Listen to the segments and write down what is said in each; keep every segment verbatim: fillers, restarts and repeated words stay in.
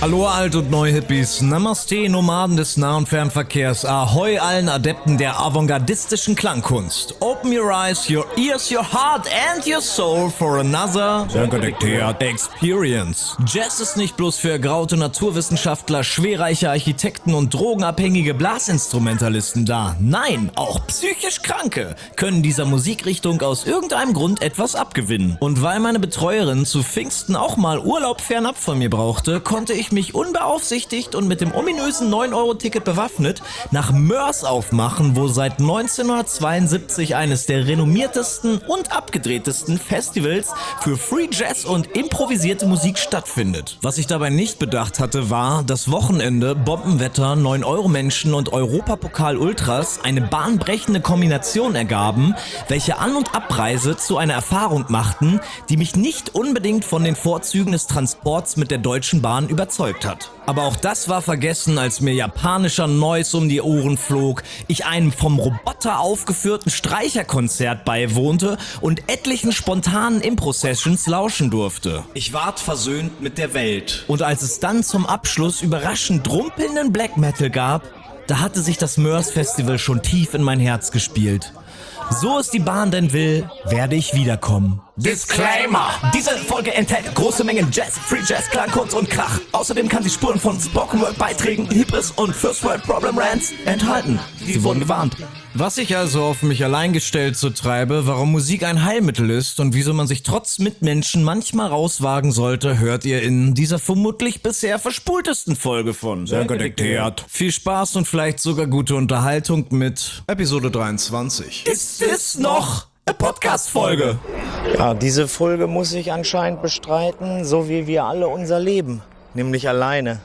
Hallo Alt- und Neu-Hippies, Namaste, Nomaden des Nah- und Fernverkehrs, Ahoi allen Adepten der avantgardistischen Klangkunst. Open your eyes, your ears, your heart and your soul for another Experience. Jazz ist nicht bloß für ergraute Naturwissenschaftler, schwerreiche Architekten und drogenabhängige Blasinstrumentalisten da. Nein, auch psychisch Kranke können dieser Musikrichtung aus irgendeinem Grund etwas abgewinnen. Und weil meine Betreuerin zu Pfingsten auch mal Urlaub fernab von mir brauchte, konnte ich mich unbeaufsichtigt und mit dem ominösen neun Euro Ticket bewaffnet nach Mörs aufmachen, wo seit neunzehnhundertzweiundsiebzig eines der renommiertesten und abgedrehtesten Festivals für Free Jazz und improvisierte Musik stattfindet. Was ich dabei nicht bedacht hatte, war, dass Wochenende, Bombenwetter, neun Euro Menschen und Europapokal Ultras eine bahnbrechende Kombination ergaben, welche An- und Abreise zu einer Erfahrung machten, die mich nicht unbedingt von den Vorzügen des Transports mit der Deutschen Bahn überzeugt hat. Aber auch das war vergessen, als mir japanischer Noise um die Ohren flog, ich einem vom Roboter aufgeführten Streicherkonzert beiwohnte und etlichen spontanen Impro-Sessions lauschen durfte. Ich ward versöhnt mit der Welt. Und als es dann zum Abschluss überraschend rumpelnden Black Metal gab, da hatte sich das Mörs Festival schon tief in mein Herz gespielt. So es die Bahn denn will, werde ich wiederkommen. Disclaimer! Diese Folge enthält große Mengen Jazz, Free Jazz, Klangkunst und Krach. Außerdem kann sie Spuren von Spoken Word Beiträgen, Hybris und First World Problem Rants enthalten. Sie wurden gewarnt. Was ich also auf mich allein gestellt so treibe, warum Musik ein Heilmittel ist und wieso man sich trotz Mitmenschen manchmal rauswagen sollte, hört ihr in dieser vermutlich bisher verspultesten Folge von Sehr gediktiert. Viel Spaß und vielleicht sogar gute Unterhaltung mit Episode dreiundzwanzig. Ist es noch eine Podcast-Folge? Ja, diese Folge muss ich anscheinend bestreiten, so wie wir alle unser Leben, nämlich alleine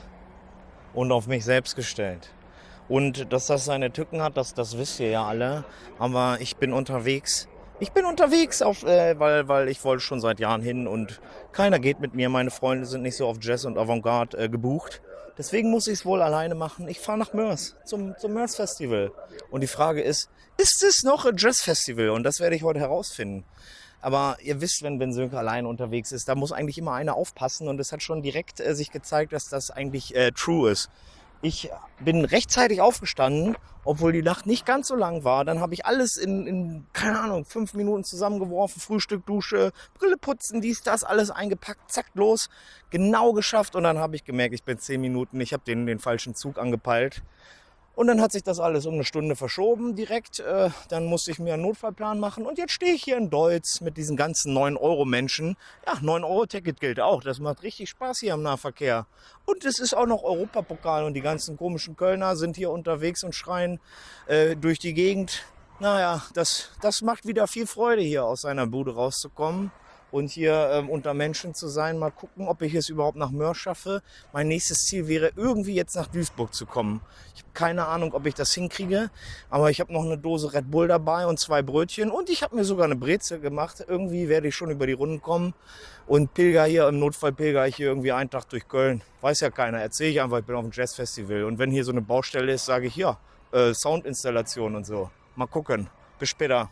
und auf mich selbst gestellt. Und dass das seine Tücken hat, das, das wisst ihr ja alle, aber ich bin unterwegs. Ich bin unterwegs, auf, äh, weil, weil ich wollte schon seit Jahren hin und keiner geht mit mir. Meine Freunde sind nicht so auf Jazz und Avantgarde äh, gebucht. Deswegen muss ich es wohl alleine machen. Ich fahre nach Mörs, zum, zum Mörs Festival. Und die Frage ist, ist es noch ein Jazz-Festival? Und das werde ich heute herausfinden. Aber ihr wisst, wenn Ben Sönke alleine unterwegs ist, da muss eigentlich immer einer aufpassen. Und es hat schon direkt äh, sich gezeigt, dass das eigentlich äh, true ist. Ich bin rechtzeitig aufgestanden, obwohl die Nacht nicht ganz so lang war. Dann habe ich alles in, in, keine Ahnung, fünf Minuten zusammengeworfen. Frühstück, Dusche, Brille putzen, dies, das, alles eingepackt, zack, los. Genau geschafft und dann habe ich gemerkt, ich bin zehn Minuten, ich habe den, den falschen Zug angepeilt. Und dann hat sich das alles um eine Stunde verschoben direkt. Äh, dann musste ich mir einen Notfallplan machen. Und jetzt stehe ich hier in Deutz mit diesen ganzen neun Euro Menschen. Ja, neun Euro Ticket gilt auch. Das macht richtig Spaß hier im Nahverkehr. Und es ist auch noch Europapokal. Und die ganzen komischen Kölner sind hier unterwegs und schreien äh, durch die Gegend. Naja, das, das macht wieder viel Freude, hier aus seiner Bude rauszukommen. Und hier ähm, unter Menschen zu sein. Mal gucken, ob ich es überhaupt nach Mörs schaffe. Mein nächstes Ziel wäre, irgendwie jetzt nach Duisburg zu kommen. Ich habe keine Ahnung, ob ich das hinkriege. Aber ich habe noch eine Dose Red Bull dabei und zwei Brötchen. Und ich habe mir sogar eine Brezel gemacht. Irgendwie werde ich schon über die Runden kommen. Und pilger hier, im Notfall pilger ich hier irgendwie einen Tag durch Köln. Weiß ja keiner. Erzähle ich einfach, ich bin auf dem Jazzfestival. Und wenn hier so eine Baustelle ist, sage ich, ja, äh, Soundinstallation und so. Mal gucken. Bis später.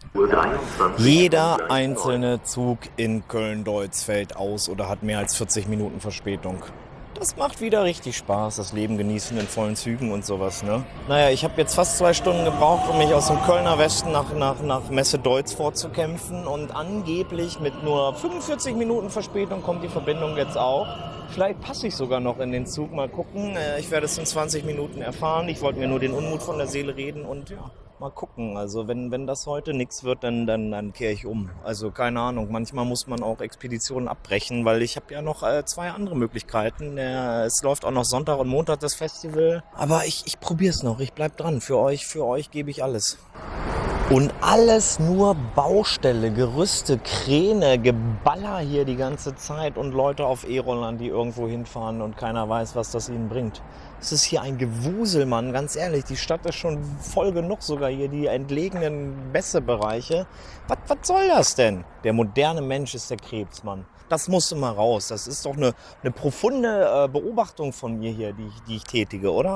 Jeder einzelne Zug in Köln-Deutz fällt aus oder hat mehr als vierzig Minuten Verspätung. Das macht wieder richtig Spaß, das Leben genießen in vollen Zügen und sowas, ne? Naja, ich habe jetzt fast zwei Stunden gebraucht, um mich aus dem Kölner Westen nach, nach, nach Messe Deutz vorzukämpfen. Und angeblich mit nur fünfundvierzig Minuten Verspätung kommt die Verbindung jetzt auch. Vielleicht passe ich sogar noch in den Zug, mal gucken. Ich werde es in zwanzig Minuten erfahren. Ich wollte mir nur den Unmut von der Seele reden und ja. Mal gucken, also wenn, wenn das heute nichts wird, dann, dann, dann kehre ich um. Also keine Ahnung, manchmal muss man auch Expeditionen abbrechen, weil ich habe ja noch äh, zwei andere Möglichkeiten. Äh, es läuft auch noch Sonntag und Montag das Festival. Aber ich, ich probiere es noch, ich bleib dran. Für euch, für euch gebe ich alles. Und alles nur Baustelle, Gerüste, Kräne, Geballer hier die ganze Zeit und Leute auf E-Rollern, die irgendwo hinfahren und keiner weiß, was das ihnen bringt. Es ist hier ein Gewusel, Mann, ganz ehrlich. Die Stadt ist schon voll genug, sogar hier die entlegenen Messebereiche. Was, was soll das denn? Der moderne Mensch ist der Krebs, Mann. Das muss immer raus. Das ist doch eine, eine profunde äh, Beobachtung von mir hier, die ich, die ich tätige, oder?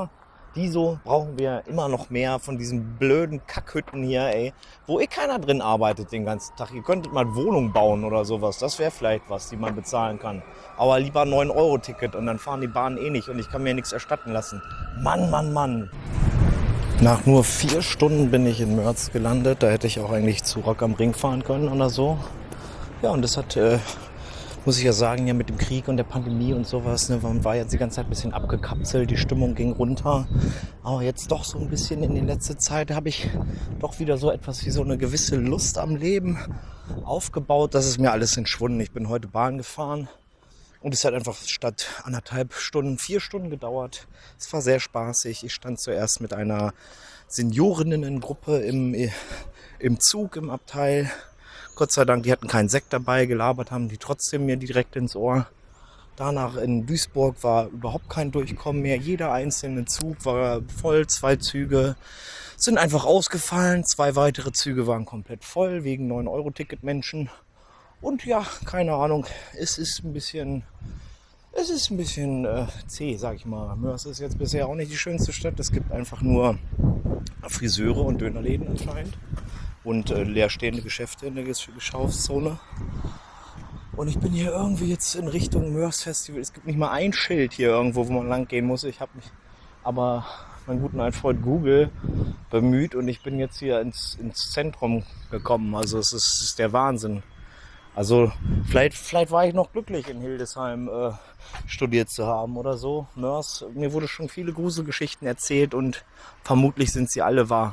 Die so brauchen wir immer noch mehr von diesen blöden Kackhütten hier, ey, wo eh keiner drin arbeitet den ganzen Tag. Ihr könntet mal Wohnungen bauen oder sowas. Das wäre vielleicht was, die man bezahlen kann. Aber lieber neun Euro Ticket und dann fahren die Bahnen eh nicht und ich kann mir nichts erstatten lassen. Mann, Mann, Mann. Nach nur vier Stunden bin ich in Mörz gelandet. Da hätte ich auch eigentlich zu Rock am Ring fahren können oder so. Ja, und das hat... Äh, muss ich ja sagen, ja mit dem Krieg und der Pandemie und sowas, ne, man war jetzt die ganze Zeit ein bisschen abgekapselt, die Stimmung ging runter. Aber jetzt doch so ein bisschen in die letzte Zeit habe ich doch wieder so etwas wie so eine gewisse Lust am Leben aufgebaut. Das ist mir alles entschwunden. Ich bin heute Bahn gefahren und es hat einfach statt anderthalb Stunden, vier Stunden gedauert. Es war sehr spaßig. Ich stand zuerst mit einer Seniorinnengruppe im, im Zug, im Abteil. Gott sei Dank, die hatten keinen Sekt dabei, gelabert haben die trotzdem mir direkt ins Ohr. Danach in Duisburg war überhaupt kein Durchkommen mehr. Jeder einzelne Zug war voll, zwei Züge sind einfach ausgefallen. Zwei weitere Züge waren komplett voll wegen neun Euro Ticket Menschen. Und ja, keine Ahnung, es ist ein bisschen, es ist ein bisschen äh, zäh, sag ich mal. Mörs ist jetzt bisher auch nicht die schönste Stadt. Es gibt einfach nur Friseure und Dönerläden anscheinend. Und äh, leerstehende Geschäfte in der Geschäftszone. Und ich bin hier irgendwie jetzt in Richtung Mörs Festival. Es gibt nicht mal ein Schild hier irgendwo, wo man lang gehen muss. Ich habe mich aber meinen guten alten Freund Google bemüht und ich bin jetzt hier ins, ins Zentrum gekommen. Also es ist, es ist der Wahnsinn. Also vielleicht, vielleicht war ich noch glücklich in Hildesheim äh, studiert zu haben oder so. Mörs, mir wurde schon viele Gruselgeschichten erzählt und vermutlich sind sie alle wahr.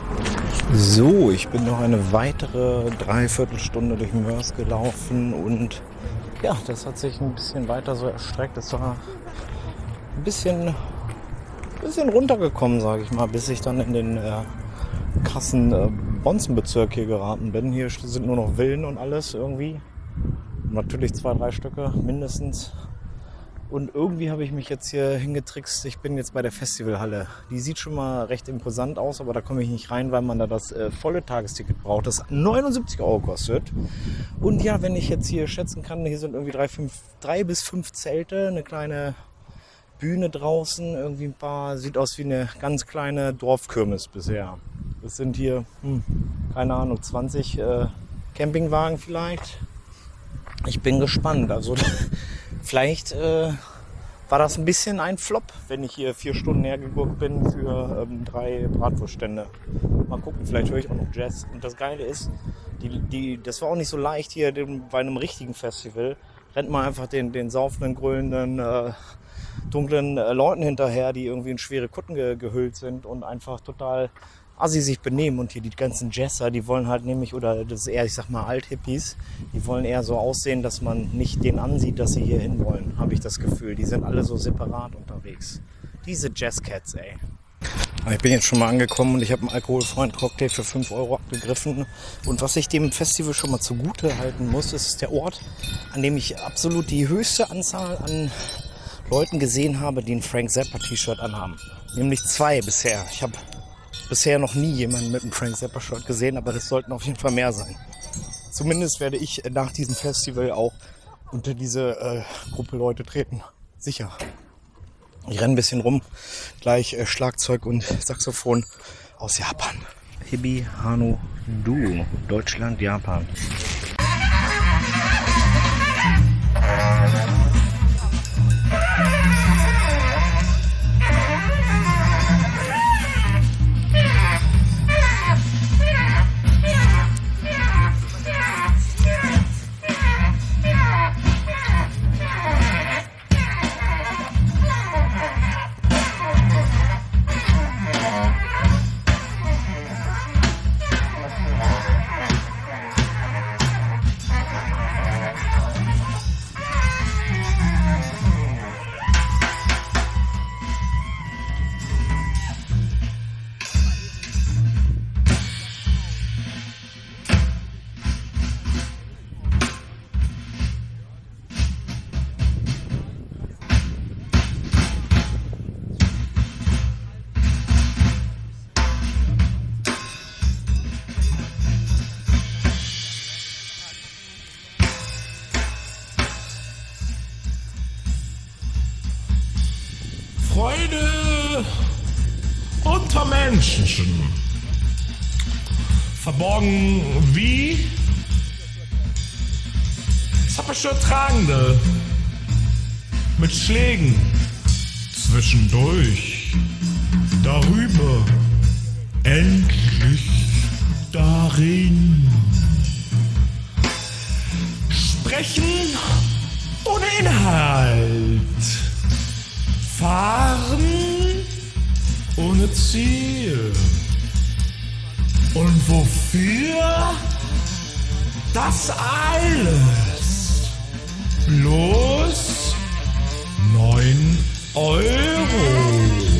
So, ich bin noch eine weitere Dreiviertelstunde durch Mörs gelaufen und ja, das hat sich ein bisschen weiter so erstreckt. Es war ein bisschen, bisschen runtergekommen, sage ich mal, bis ich dann in den äh, krassen äh, Bonzenbezirk hier geraten bin. Hier sind nur noch Villen und alles irgendwie. Natürlich zwei, drei Stücke mindestens. Und irgendwie habe ich mich jetzt hier hingetrickst. Ich bin jetzt bei der Festivalhalle. Die sieht schon mal recht imposant aus, aber da komme ich nicht rein, weil man da das äh, volle Tagesticket braucht, das neunundsiebzig Euro kostet. Und ja, wenn ich jetzt hier schätzen kann, hier sind irgendwie drei, fünf, drei bis fünf Zelte, eine kleine Bühne draußen, irgendwie ein paar, sieht aus wie eine ganz kleine Dorfkirmes bisher. Das sind hier, hm, keine Ahnung, zwanzig äh, Campingwagen vielleicht. Ich bin gespannt. Also vielleicht äh, war das ein bisschen ein Flop, wenn ich hier vier Stunden hergeguckt bin für ähm, drei Bratwurststände. Mal gucken, vielleicht höre ich auch noch Jazz. Und das Geile ist, die, die, das war auch nicht so leicht hier dem, bei einem richtigen Festival. Rennt man einfach den, den saufenden, grölenden, äh, dunklen äh, Leuten hinterher, die irgendwie in schwere Kutten ge, gehüllt sind und einfach total assi sich benehmen. Und hier die ganzen Jazzer, die wollen halt nämlich, oder das ist eher, ich sag mal, Althippies, die wollen eher so aussehen, dass man nicht denen ansieht, dass sie hier hin wollen, habe ich das Gefühl. Die sind alle so separat unterwegs. Diese Jazzcats, ey. Ich bin jetzt schon mal angekommen und ich habe einen alkoholfreien Cocktail für fünf Euro abgegriffen. Und was ich dem Festival schon mal zugute halten muss, ist der Ort, an dem ich absolut die höchste Anzahl an Leuten gesehen habe, die ein Frank Zappa T-Shirt anhaben. Nämlich zwei bisher. Ich habe bisher noch nie jemanden mit einem Frank Zappa Shirt gesehen, aber das sollten auf jeden Fall mehr sein. Zumindest werde ich nach diesem Festival auch unter diese äh, Gruppe Leute treten. Sicher. Ich renne ein bisschen rum. Gleich äh, Schlagzeug und Saxophon aus Japan. Hibi Hano Duo. Deutschland, Japan. vermenschlichen. Verborgen wie zappische Tragende mit Schlägen zwischendurch, darüber, endlich darin. Sprechen ohne Inhalt, fahren ohne Ziel. Und wofür? Das alles. Los neun Euro.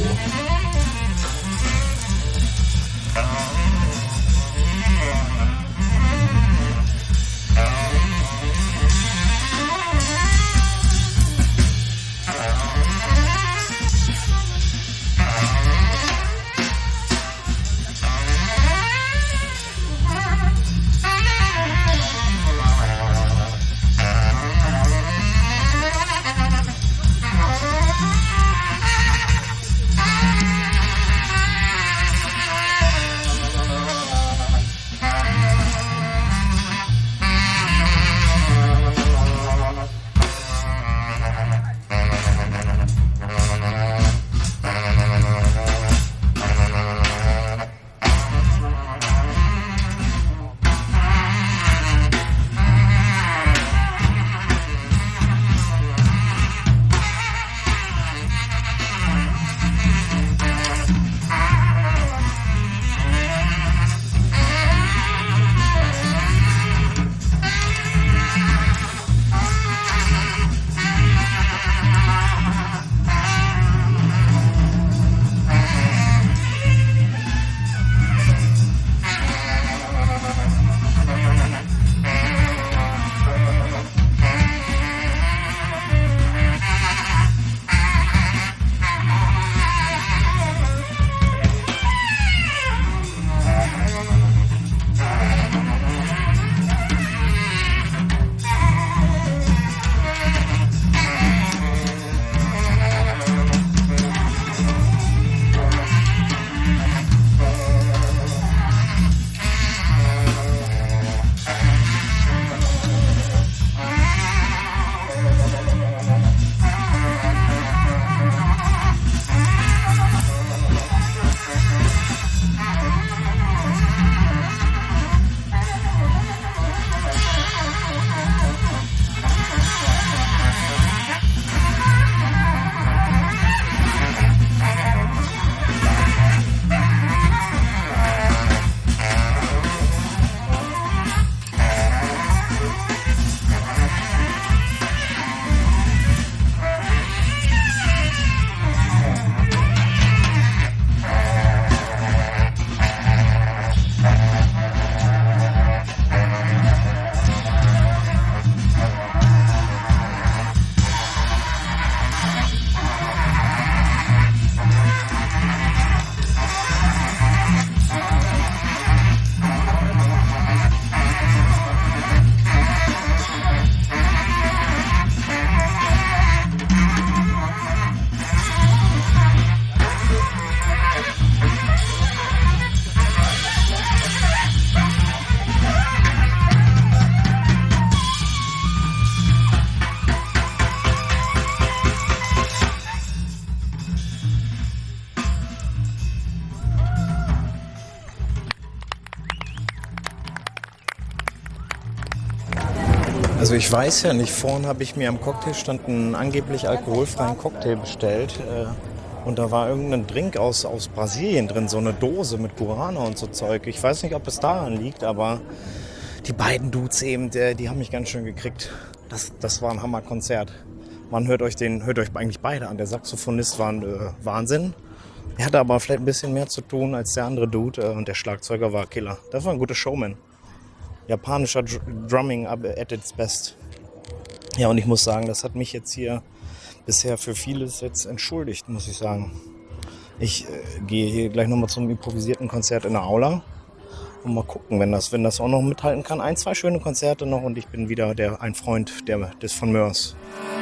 Also ich weiß ja nicht, vorhin habe ich mir am Cocktailstand einen angeblich alkoholfreien Cocktail bestellt äh, und da war irgendein Drink aus, aus Brasilien drin, so eine Dose mit Guarana und so Zeug. Ich weiß nicht, ob es daran liegt, aber die beiden Dudes eben, die, die haben mich ganz schön gekriegt. Das, das war ein Hammerkonzert. Man hört euch den, hört euch eigentlich beide an. Der Saxophonist war ein äh, Wahnsinn. Er hatte aber vielleicht ein bisschen mehr zu tun als der andere Dude äh, und der Schlagzeuger war Killer. Das war ein guter Showman. Japanischer Dr- Drumming at its best. Ja, und ich muss sagen, das hat mich jetzt hier bisher für vieles jetzt entschuldigt, muss ich sagen. Ich äh, gehe hier gleich nochmal zum improvisierten Konzert in der Aula und mal gucken, wenn das, wenn das auch noch mithalten kann. Ein, zwei schöne Konzerte noch und ich bin wieder der, ein Freund der, des von Mörs.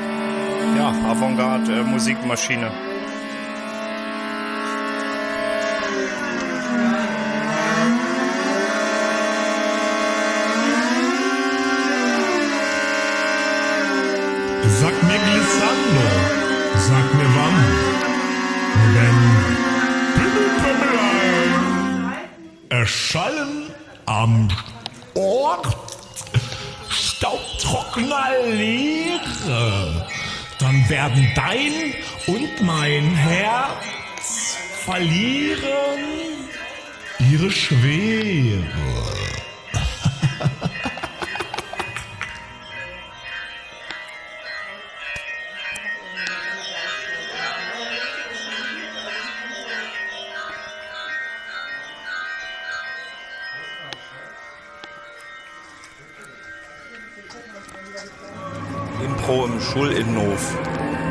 Ja, Avantgarde, äh, Musikmaschine. Sag mir Glissando, sag mir wann, denn Pimmelpümmelein erschallen am Ort staubtrockener Leere. Dann werden dein und mein Herz verlieren ihre Schwere. Impro im Schulinnenhof.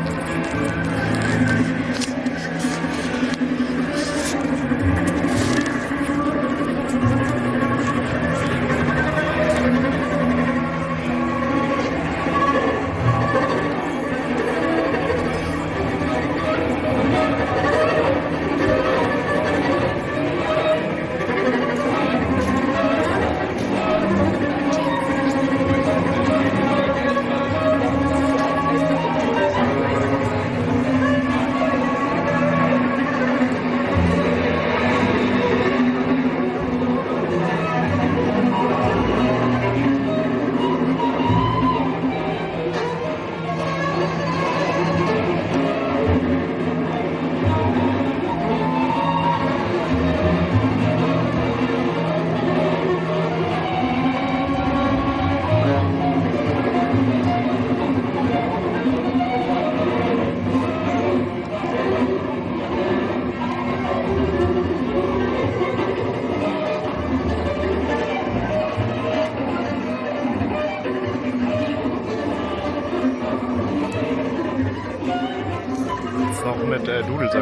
Noch mit äh, Dudelsack.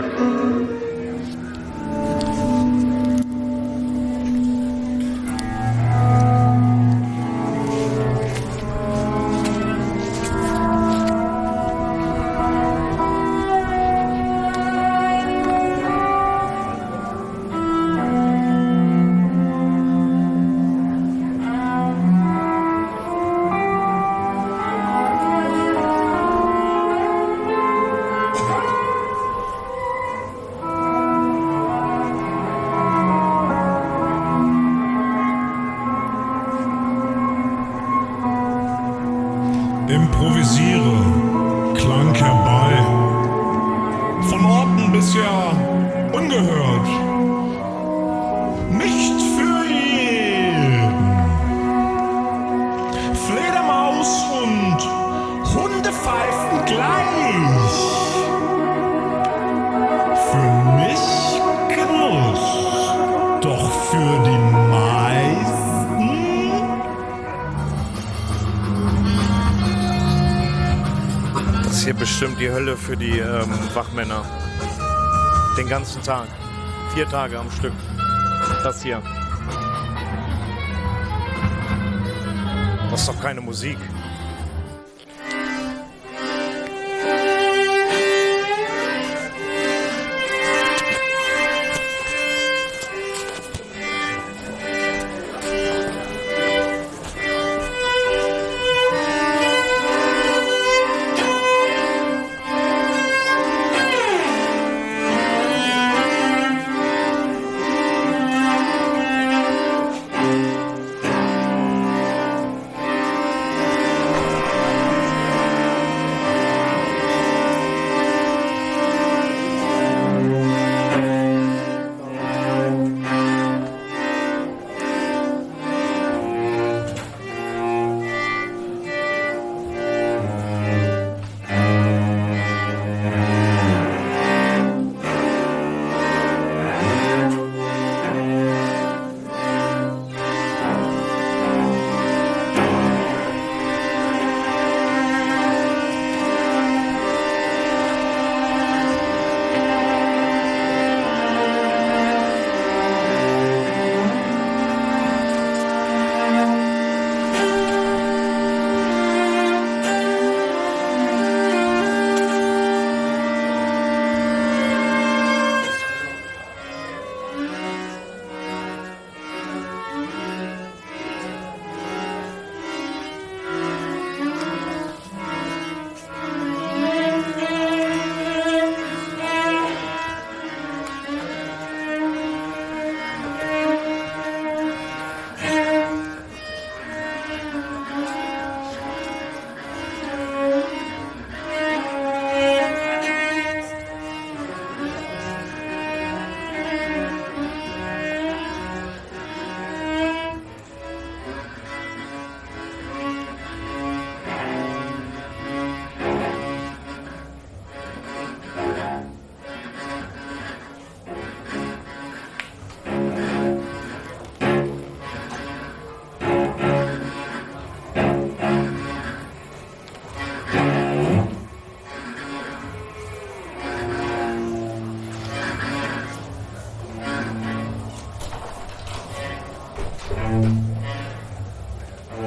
Improvisiere, Klang herbei, von Orten bisher ungehört, nicht für jeden. Fledermaus und Hunde pfeifen gleich, für mich Genuss, doch für die meisten Das ist hier bestimmt die Hölle für die ähm, Wachmänner. Den ganzen Tag. Vier Tage am Stück. Das hier. Das ist doch keine Musik.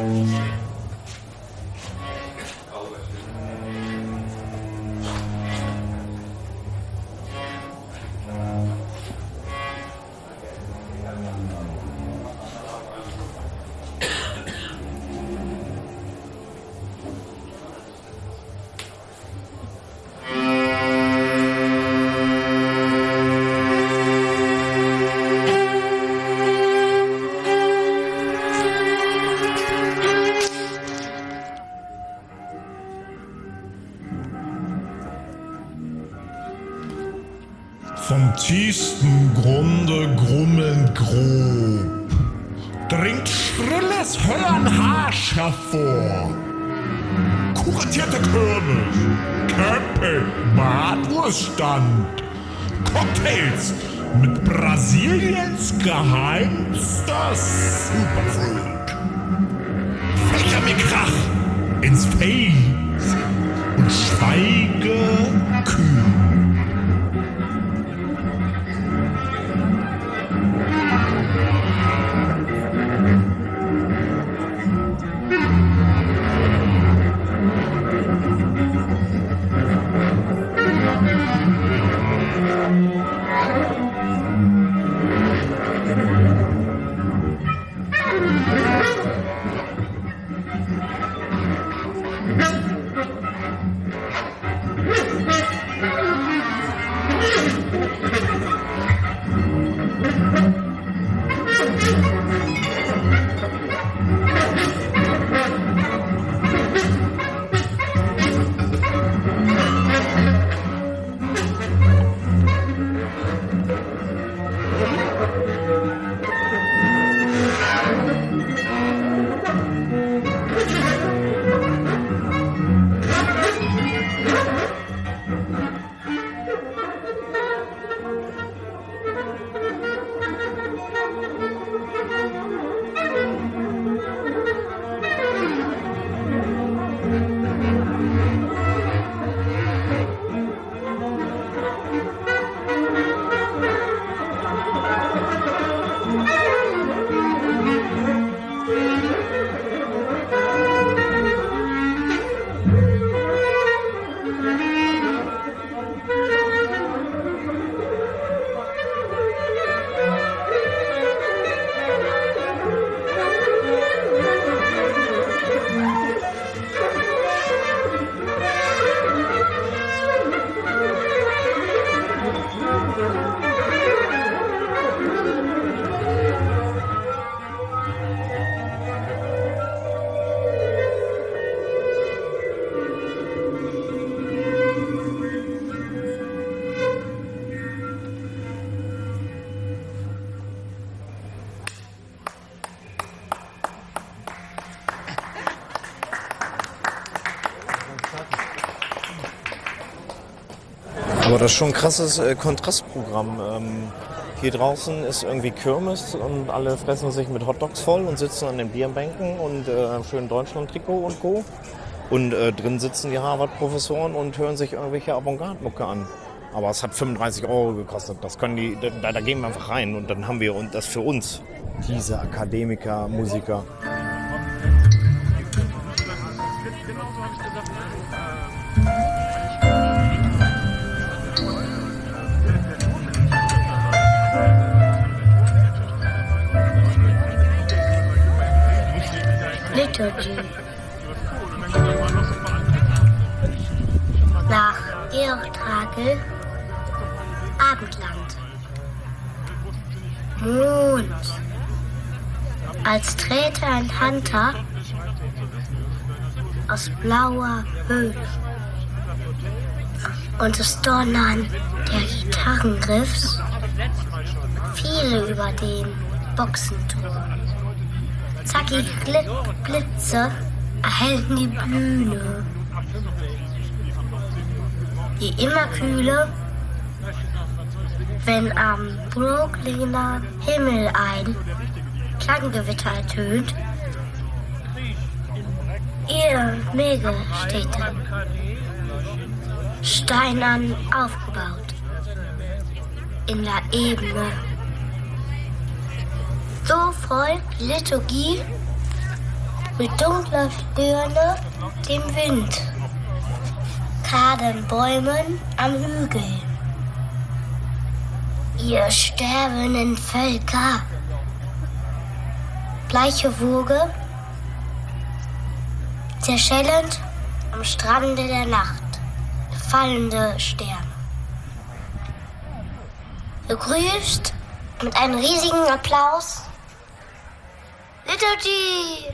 Vom tiefsten Grunde grummelnd grob dringt schrilles Höllenharsch hervor. Kuratierte Kürbis, Camping, Bratwurststand, Cocktails mit Brasiliens geheimster Superfruit. Fächer mir Krach ins Face und schweige kühl. Aber das ist schon ein krasses äh, Kontrastprogramm. Ähm, hier draußen ist irgendwie Kirmes und alle fressen sich mit Hotdogs voll und sitzen an den Bierbänken und äh, schön Deutschland-Trikot und Co. Und äh, drin sitzen die Harvard-Professoren und hören sich irgendwelche Avantgarde-Mucke an. Aber es hat fünfunddreißig Euro gekostet. Das können die, da, da gehen wir einfach rein und dann haben wir und das für uns, diese Akademiker, Musiker. Liturgy. Nach Georg Trakl, Abendland. Mond. Als Träte ein Hunter aus blauer Höhle. Und das Donnern der Gitarrengriffs fiel über den Boxentor. Zackige Blitze erhellten die Bühne. Die immer kühle, wenn am Brooklyner Himmel ein Klanggewitter ertönt, ihr Mägelstädte, steinern aufgebaut, in der Ebene. So folgt Liturgie mit dunkler Stirne dem Wind, kahlen Bäumen am Hügel. Ihr sterbenden Völker, bleiche Woge, zerschellend am Strande der Nacht, fallende Sterne. Begrüßt mit einem riesigen Applaus Liturgy!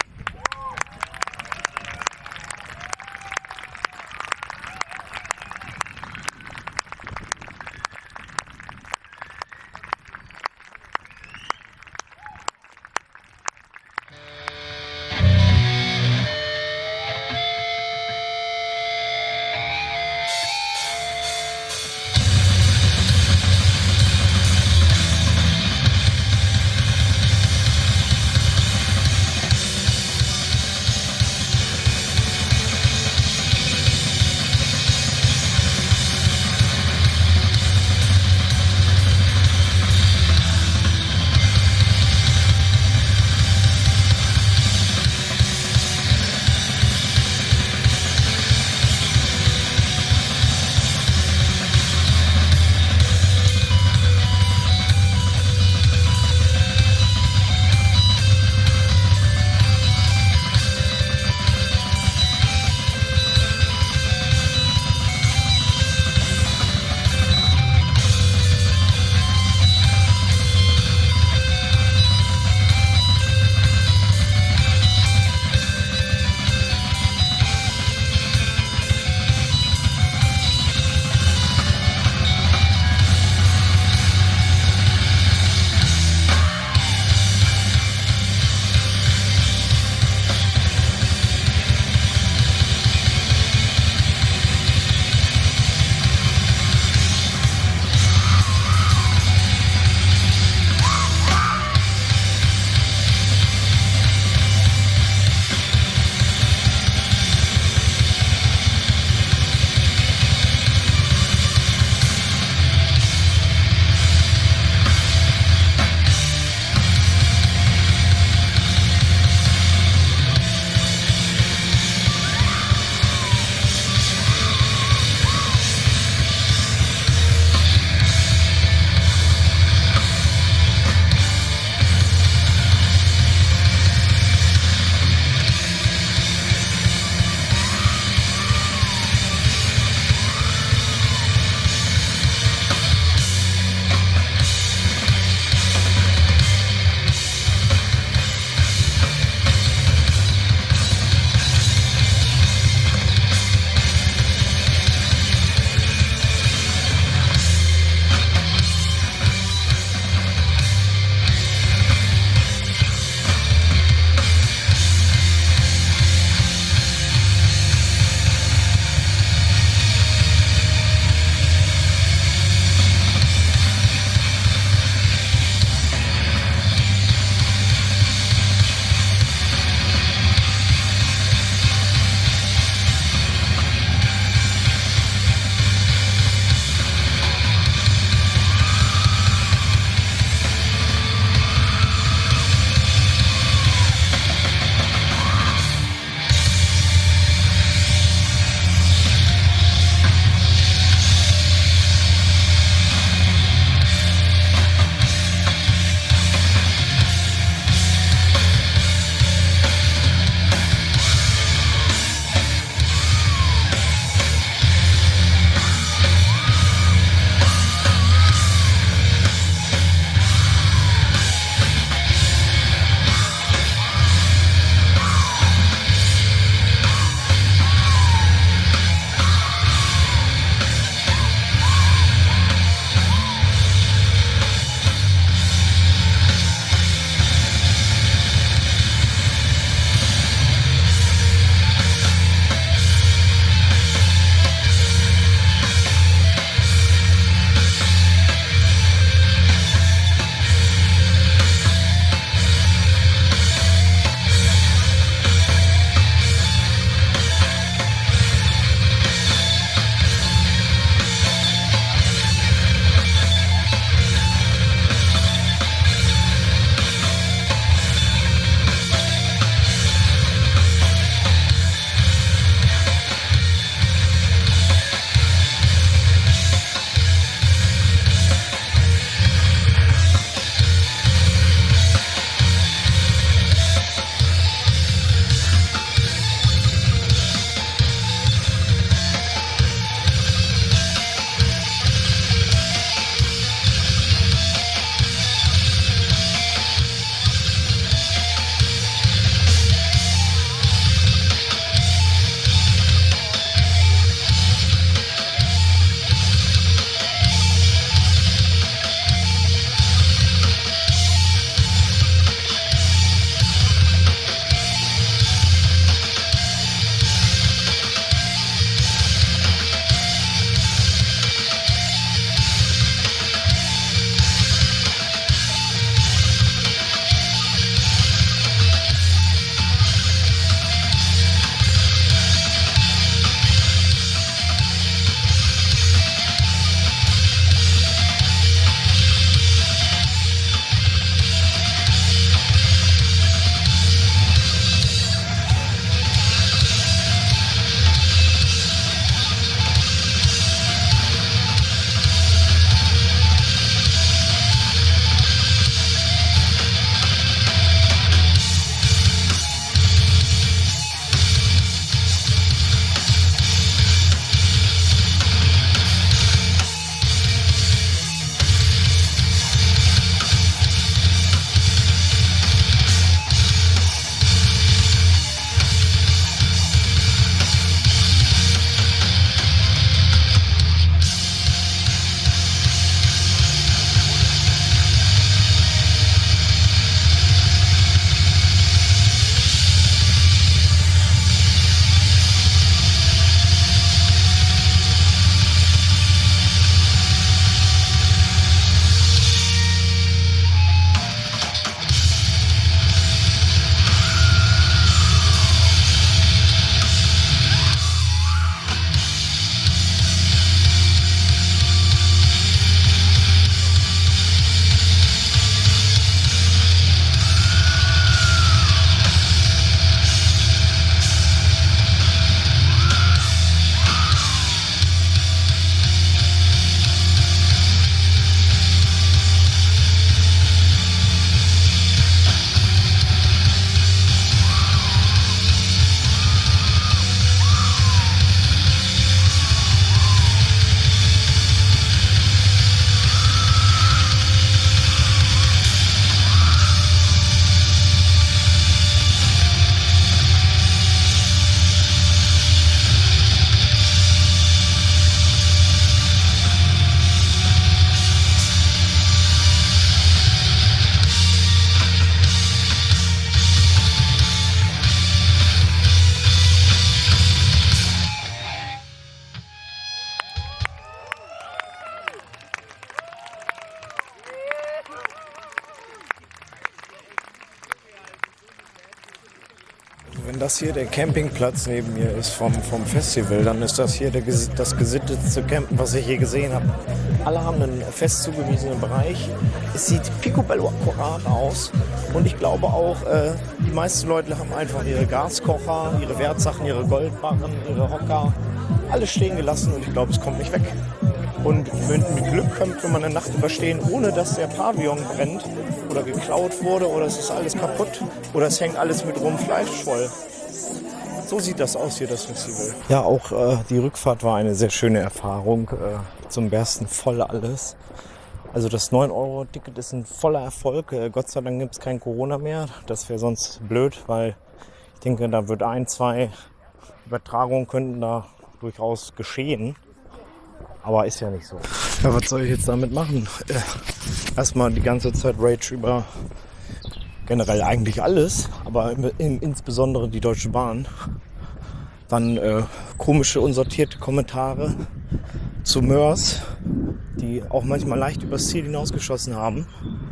das hier der Campingplatz neben mir ist vom, vom Festival, dann ist das hier der, das gesittetste Campen, was ich je gesehen habe. Alle haben einen fest zugewiesenen Bereich. Es sieht picobello akkurat aus. Und ich glaube auch, äh, die meisten Leute haben einfach ihre Gaskocher, ihre Wertsachen, ihre Goldbarren, ihre Hocker, alles stehen gelassen und ich glaube, es kommt nicht weg. Und mit, mit Glück könnte man eine Nacht überstehen, ohne dass der Pavillon brennt oder geklaut wurde oder es ist alles kaputt oder es hängt alles mit rohem Fleisch voll. So sieht das aus hier, das Festival. Ja, auch äh, die Rückfahrt war eine sehr schöne Erfahrung. Äh, zum Bersten voll alles. Also das neun Euro Ticket ist ein voller Erfolg. Äh, Gott sei Dank gibt es kein Corona mehr. Das wäre sonst blöd, weil ich denke, da wird ein, zwei Übertragungen könnten da durchaus geschehen. Aber ist ja nicht so. Ja, was soll ich jetzt damit machen? Äh, erstmal die ganze Zeit Rage über generell eigentlich alles, aber im, im, insbesondere die Deutsche Bahn. Dann äh, komische, unsortierte Kommentare zu Mörs, die auch manchmal leicht übers Ziel hinausgeschossen haben.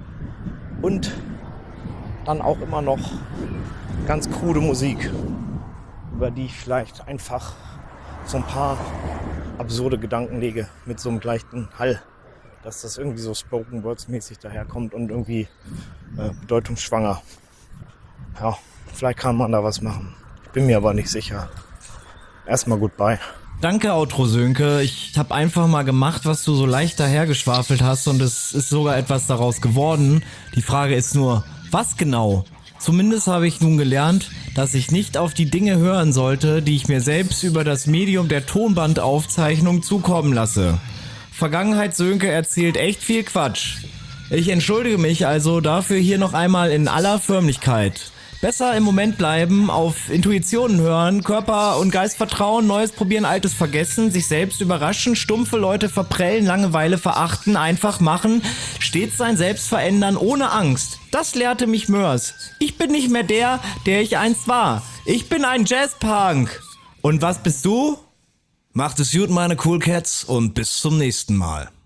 Und dann auch immer noch ganz krude Musik, über die ich vielleicht einfach so ein paar absurde Gedanken lege mit so einem leichten Hall, dass das irgendwie so Spoken Words mäßig daherkommt und irgendwie äh, bedeutungsschwanger. Ja, vielleicht kann man da was machen. Ich bin mir aber nicht sicher. Erstmal goodbye. Danke, Outro Sönke. Ich habe einfach mal gemacht, was du so leicht dahergeschwafelt hast und es ist sogar etwas daraus geworden. Die Frage ist nur, was genau? Zumindest habe ich nun gelernt, dass ich nicht auf die Dinge hören sollte, die ich mir selbst über das Medium der Tonbandaufzeichnung zukommen lasse. Vergangenheit Sönke erzählt echt viel Quatsch. Ich entschuldige mich also dafür hier noch einmal in aller Förmlichkeit. Besser im Moment bleiben, auf Intuitionen hören, Körper und Geist vertrauen, Neues probieren, Altes vergessen, sich selbst überraschen, stumpfe Leute verprellen, Langeweile verachten, einfach machen, stets sein Selbst verändern, ohne Angst. Das lehrte mich Mörs. Ich bin nicht mehr der, der ich einst war. Ich bin ein Jazzpunk. Und was bist du? Macht es gut, meine Cool Cats, und bis zum nächsten Mal.